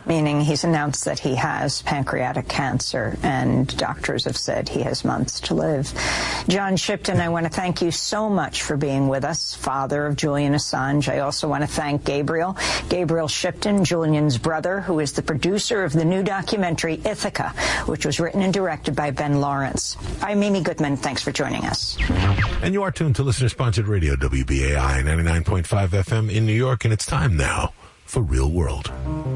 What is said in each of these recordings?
meaning he's announced that he has pancreatic cancer, and doctors have said he has months to live. John Shipton, I want to thank you so much for being with us, father of Julian Assange. I also want to thank Gabriel Shipton, Julian's brother, who is the producer of the new documentary Ithaca, which was written and directed by Ben Lawrence. I'm Mimi Goodman. Thanks for joining us. And you are tuned to listener-sponsored radio, WBAI 99.5 FM in New York, and it's time now for Real World.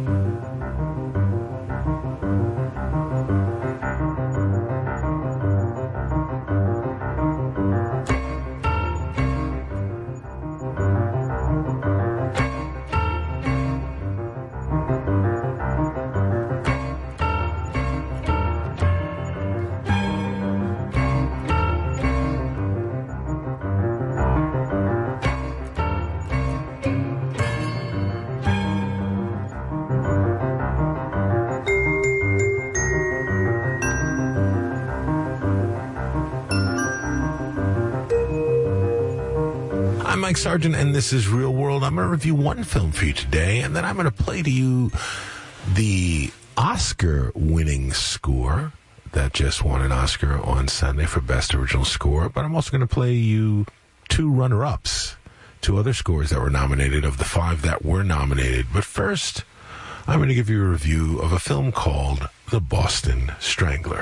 I'm Mike Sargent, and this is Real World. I'm going to review one film for you today, and then I'm going to play to you the Oscar-winning score that just won an Oscar on Sunday for Best Original Score. But I'm also going to play you two runner-ups, two other scores that were nominated of the five that were nominated. But first, I'm going to give you a review of a film called The Boston Strangler.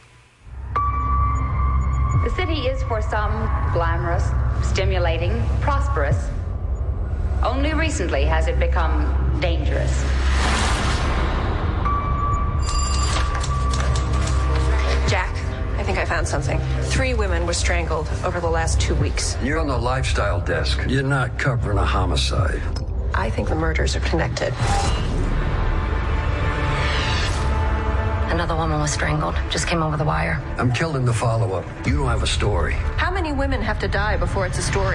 The city is for some glamorous, stimulating, prosperous. Only recently has it become dangerous. Jack, I think I found something. 3 women were strangled over the last 2 weeks. You're on the lifestyle desk. You're not covering a homicide. I think the murders are connected. Another woman was strangled. Just came over the wire. I'm killed in the follow-up. You don't have a story. How many women have to die before it's a story?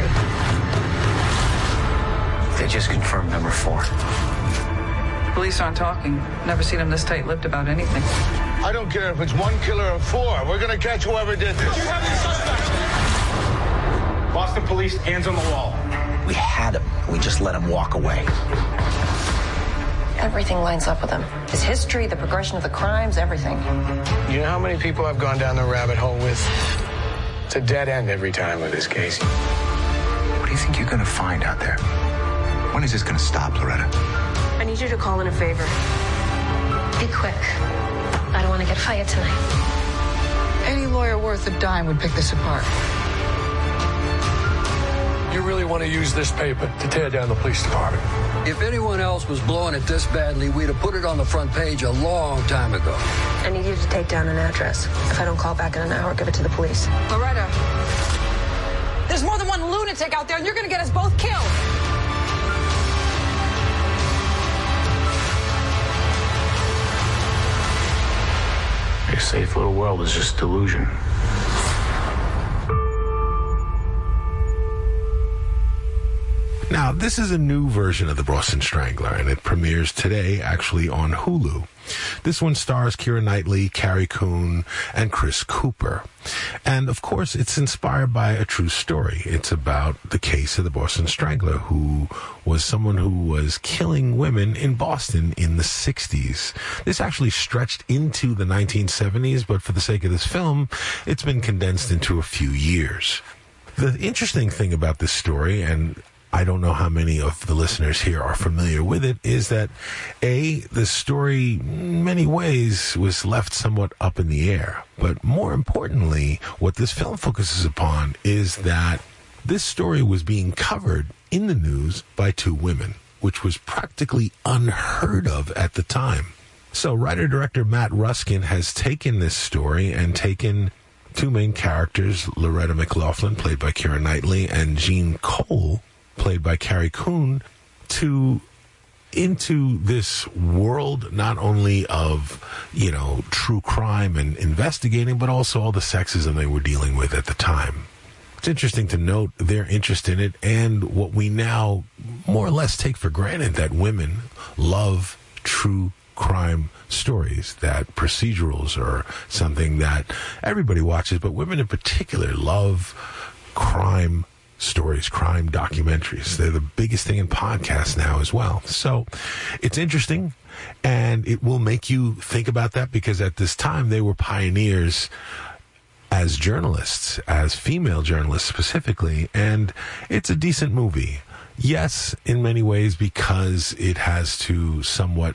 They just confirmed number 4. Police aren't talking. Never seen them this tight-lipped about anything. I don't care if it's 1 killer or 4. We're gonna catch whoever did this. You have the suspect. Boston police, hands on the wall. We had him. We just let him walk away. Everything lines up with him. His history, the progression of the crimes, everything. You know how many people I've gone down the rabbit hole with? It's a dead end every time with this case. What do you think you're going to find out there? When is this going to stop, Loretta? I need you to call in a favor. Be quick. I don't want to get fired tonight. Any lawyer worth a dime would pick this apart. You really want to use this paper to tear down the police department? If anyone else was blowing it this badly, we'd have put it on the front page a long time ago. I need you to take down an address. If I don't call back in an hour, give it to the police. Loretta, there's more than one lunatic out there, and you're going to get us both killed. Your safe little world is just delusion. Now, this is a new version of The Boston Strangler, and it premieres today, actually, on Hulu. This one stars Keira Knightley, Carrie Coon, and Chris Cooper. And, of course, it's inspired by a true story. It's about the case of the Boston Strangler, who was someone who was killing women in Boston in the 60s. This actually stretched into the 1970s, but for the sake of this film, it's been condensed into a few years. The interesting thing about this story, and I don't know how many of the listeners here are familiar with it, is that, the story, in many ways, was left somewhat up in the air. But more importantly, what this film focuses upon is that this story was being covered in the news by 2 women, which was practically unheard of at the time. So writer-director Matt Ruskin has taken this story and taken 2 main characters, Loretta McLaughlin, played by Keira Knightley, and Jean Cole, played by Carrie Coon, into this world not only of, true crime and investigating, but also all the sexism they were dealing with at the time. It's interesting to note their interest in it and what we now more or less take for granted, that women love true crime stories, that procedurals are something that everybody watches, but women in particular love crime stories, crime documentaries. They're the biggest thing in podcasts now as well. So it's interesting. And it will make you think about that because at this time they were pioneers as journalists, as female journalists specifically, and it's a decent movie. Yes, in many ways because it has to somewhat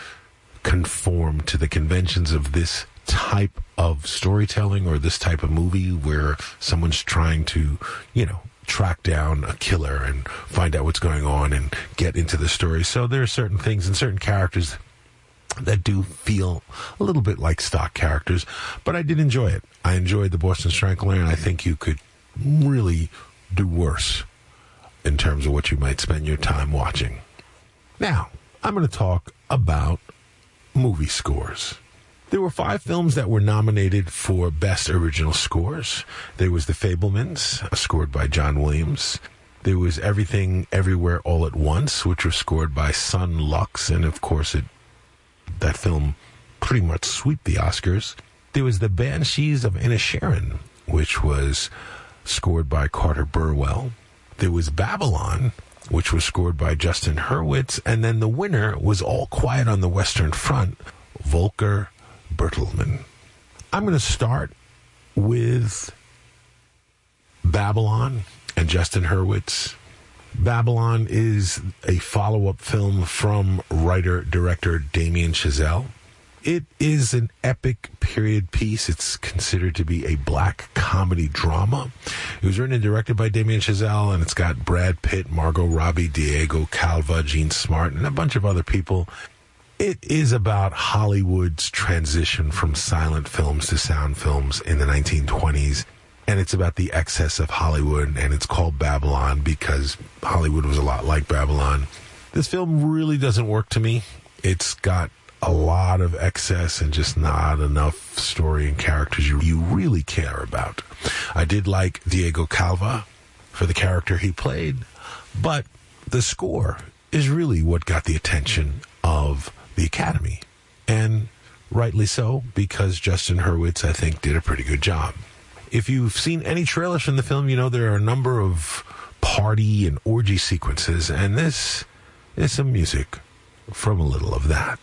conform to the conventions of this type of storytelling or this type of movie where someone's trying to, track down a killer and find out what's going on and get into the story. So there are certain things and certain characters that do feel a little bit like stock characters, but I did enjoy it. I enjoyed The Boston Strangler, and I think you could really do worse in terms of what you might spend your time watching. Now, I'm going to talk about movie scores. There were 5 films that were nominated for Best Original Scores. There was The Fabelmans, scored by John Williams. There was Everything Everywhere All at Once, which was scored by Son Lux, and of course that film pretty much swept the Oscars. There was The Banshees of Inisherin, which was scored by Carter Burwell. There was Babylon, which was scored by Justin Hurwitz, and then the winner was All Quiet on the Western Front, Volker Bertelmann. I'm going to start with Babylon and Justin Hurwitz. Babylon is a follow-up film from writer-director Damien Chazelle. It is an epic period piece. It's considered to be a black comedy drama. It was written and directed by Damien Chazelle, and it's got Brad Pitt, Margot Robbie, Diego Calva, Gene Smart, and a bunch of other people. It is about Hollywood's transition from silent films to sound films in the 1920s. And it's about the excess of Hollywood, and it's called Babylon because Hollywood was a lot like Babylon. This film really doesn't work to me. It's got a lot of excess and just not enough story and characters you really care about. I did like Diego Calva for the character he played, but the score is really what got the attention of the Academy. And rightly so, because Justin Hurwitz, I think, did a pretty good job. If you've seen any trailers from the film, you know there are a number of party and orgy sequences, and this is some music from a little of that.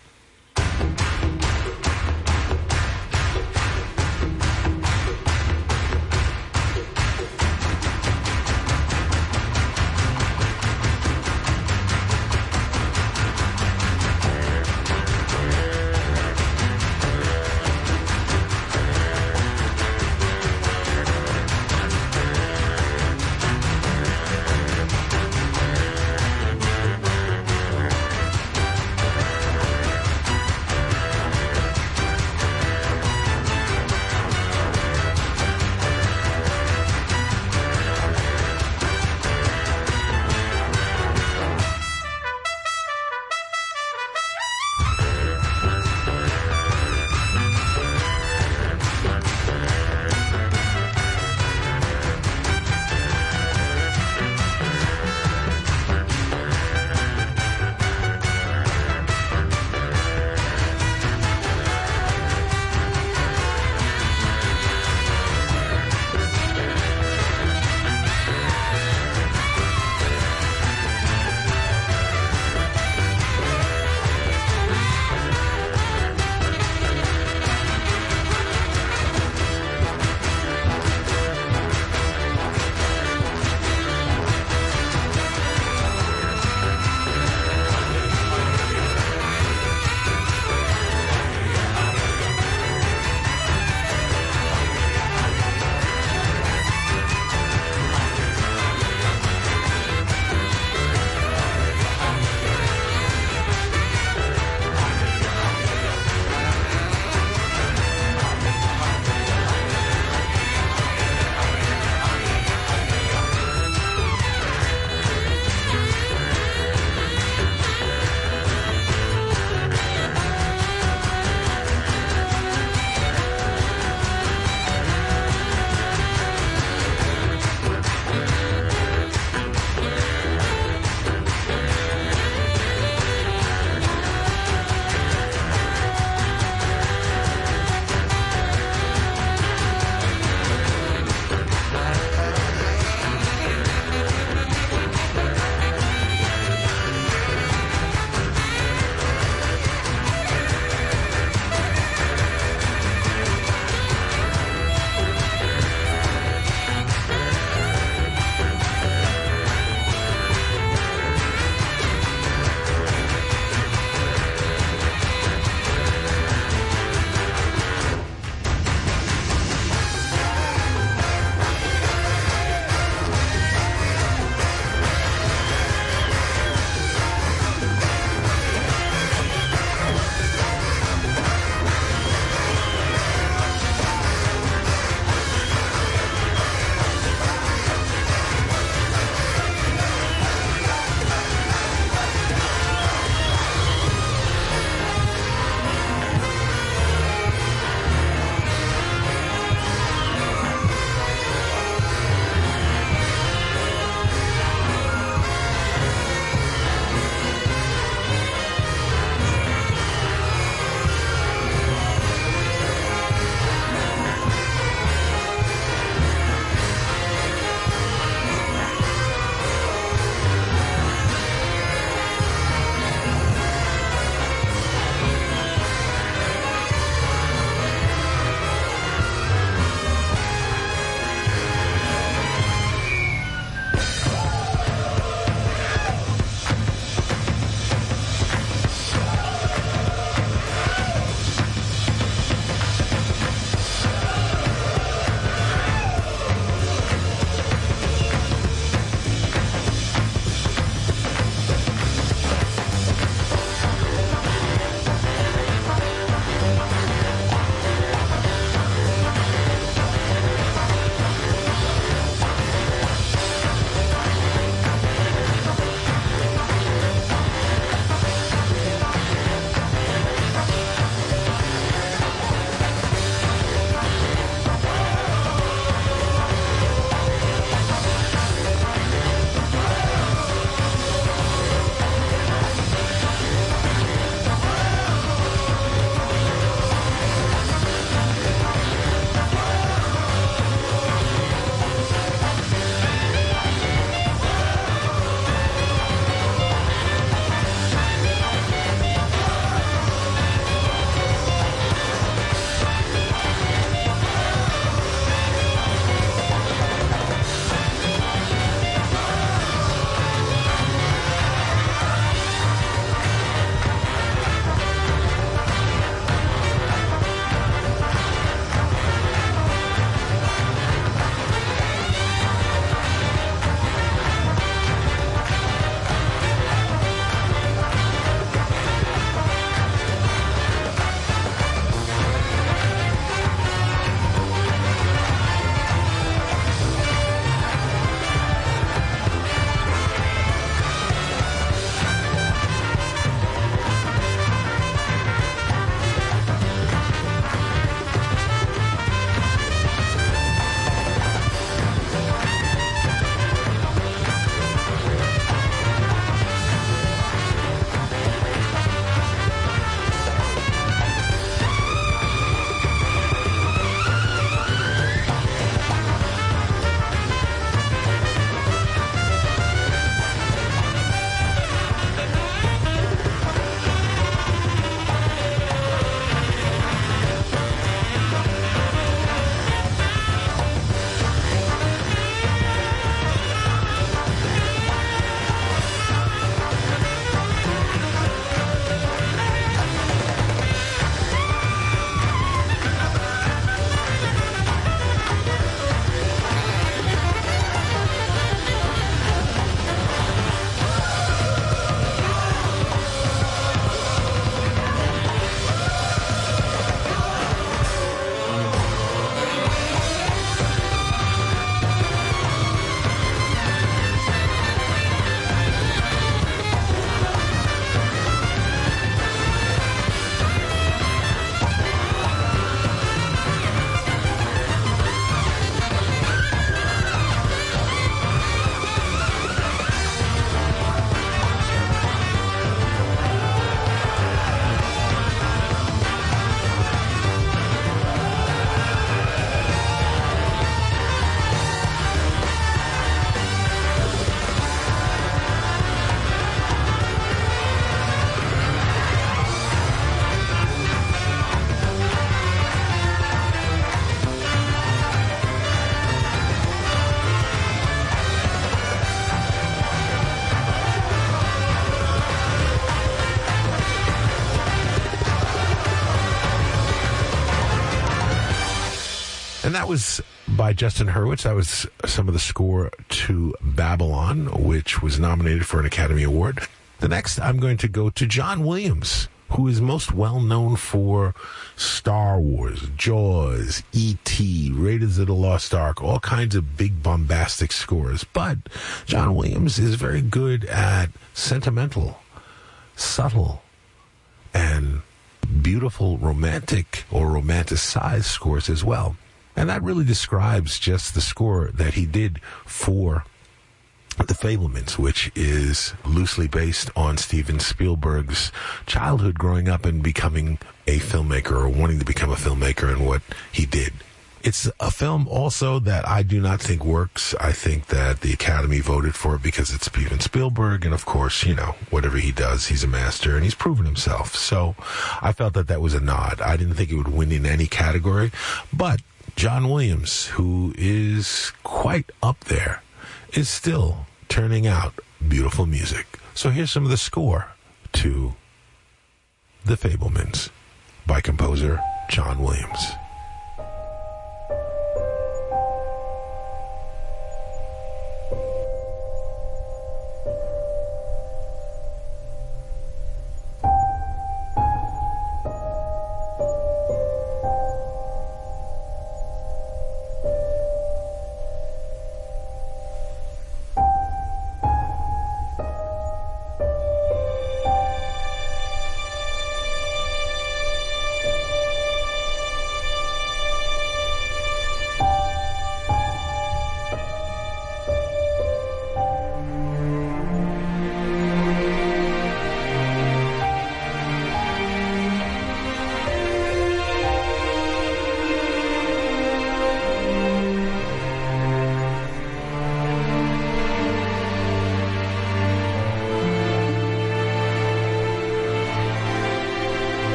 And that was by Justin Hurwitz. That was some of the score to Babylon, which was nominated for an Academy Award. The next, I'm going to go to John Williams, who is most well known for Star Wars, Jaws, E.T., Raiders of the Lost Ark, all kinds of big bombastic scores. But John Williams is very good at sentimental, subtle, and beautiful romantic or romanticized scores as well. And that really describes just the score that he did for The Fabelmans, which is loosely based on Steven Spielberg's childhood growing up and becoming a filmmaker, or wanting to become a filmmaker, and what he did. It's a film also that I do not think works. I think that the Academy voted for it because it's Steven Spielberg, and of course, you know, whatever he does, he's a master, and he's proven himself. So I felt that that was a nod. I didn't think it would win in any category, but John Williams, who is quite up there, is still turning out beautiful music. So here's some of the score to The Fabelmans by composer John Williams.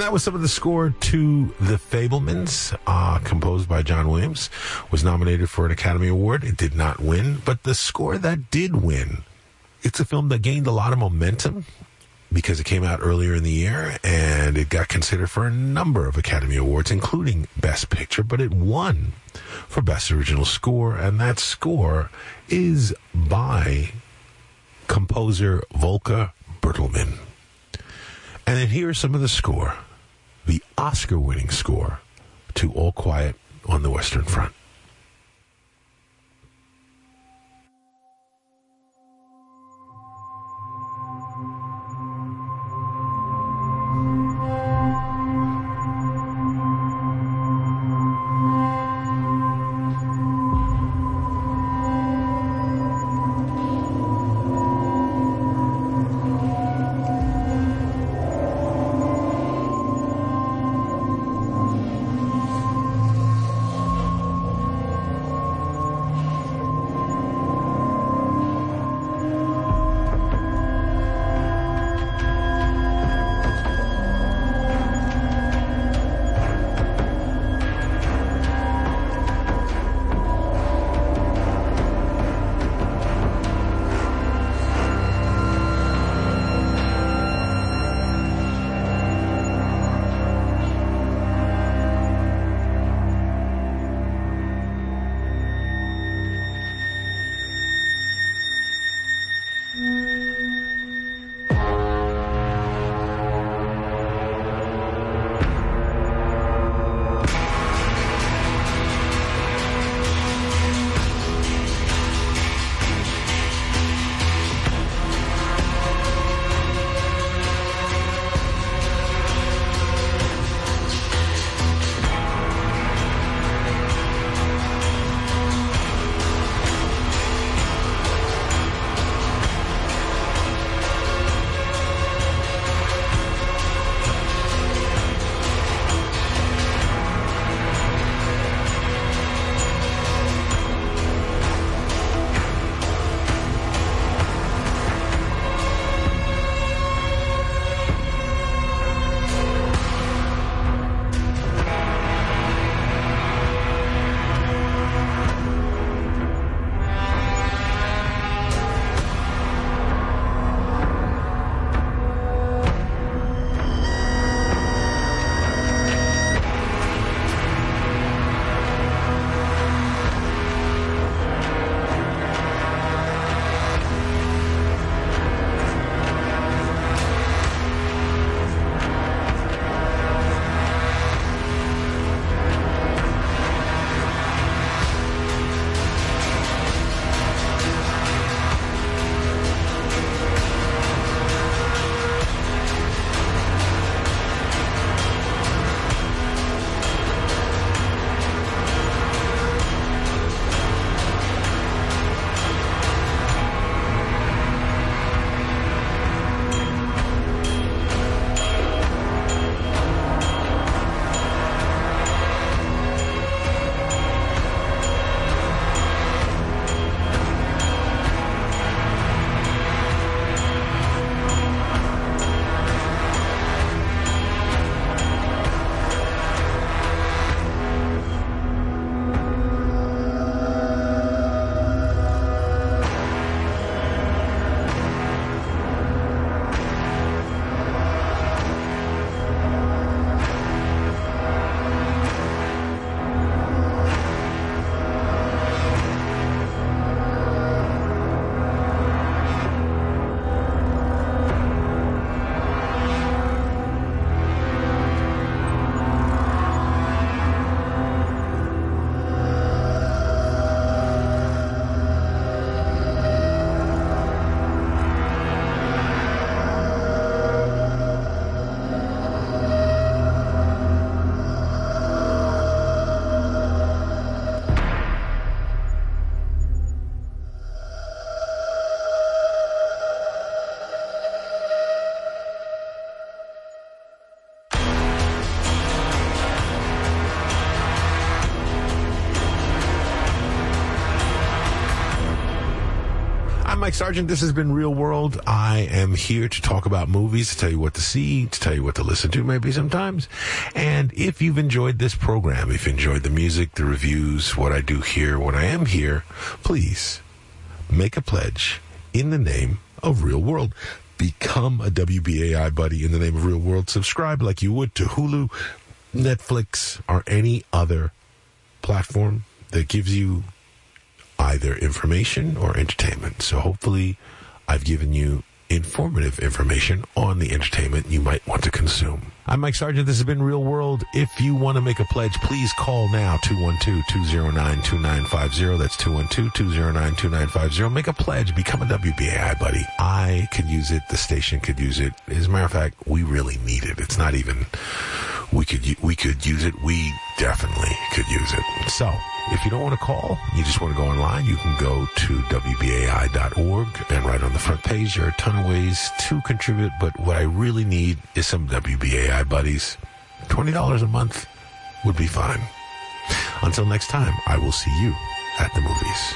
that was some of the score to The Fabelmans, composed by John Williams. Was nominated for an Academy Award. It did not win, but the score that did win, it's a film that gained a lot of momentum because it came out earlier in the year, and it got considered for a number of Academy Awards, including Best Picture, but it won for Best Original Score, and that score is by composer Volker Bertelmann. And then here's some of the score, the Oscar-winning score to All Quiet on the Western Front. I'm Mike Sargent. This has been Real World. I am here to talk about movies, to tell you what to see, to tell you what to listen to maybe sometimes. And if you've enjoyed this program, if you enjoyed the music, the reviews, what I do here, when I am here, please make a pledge in the name of Real World. Become a WBAI buddy in the name of Real World. Subscribe like you would to Hulu, Netflix, or any other platform that gives you either information or entertainment. So hopefully I've given you informative information on the entertainment you might want to consume. I'm Mike Sargent. This has been Real World. If you want to make a pledge, please call now, 212-209-2950. That's 212-209-2950. Make a pledge. Become a WBAI buddy. I could use it. The station could use it. As a matter of fact, we really need it. It's not even we could use it. We definitely could use it. So if you don't want to call, you just want to go online, you can go to WBAI.org, and right on the front page, there are a ton of ways to contribute, but what I really need is some WBAI buddies. $20 a month would be fine. Until next time, I will see you at the movies.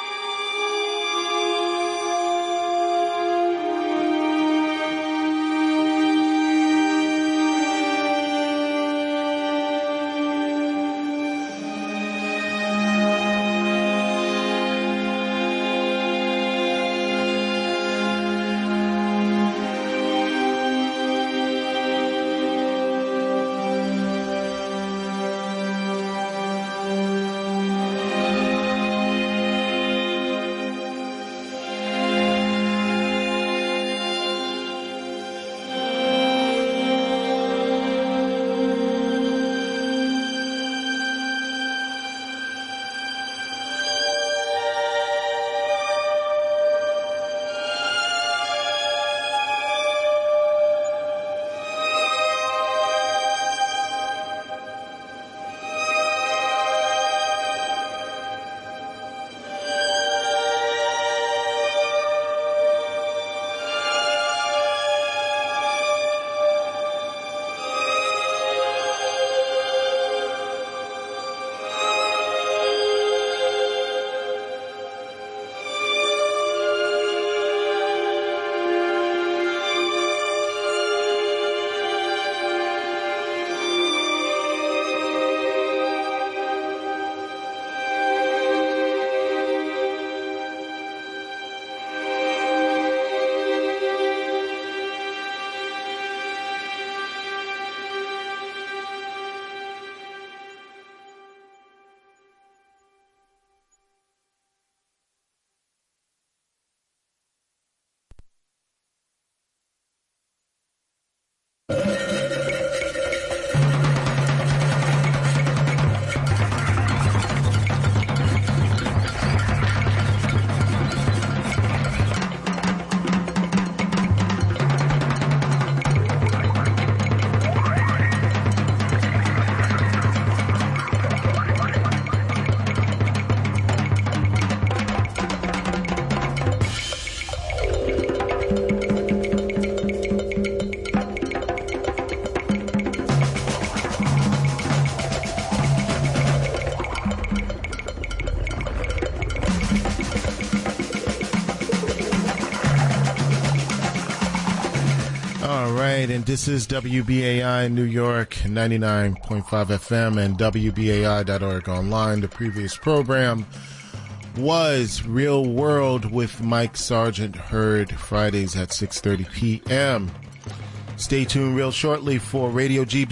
And this is WBAI New York 99.5 FM and WBAI.org online. The previous program was Real World with Mike Sargent, heard Fridays at 6:30 p.m. Stay tuned real shortly for Radio GB.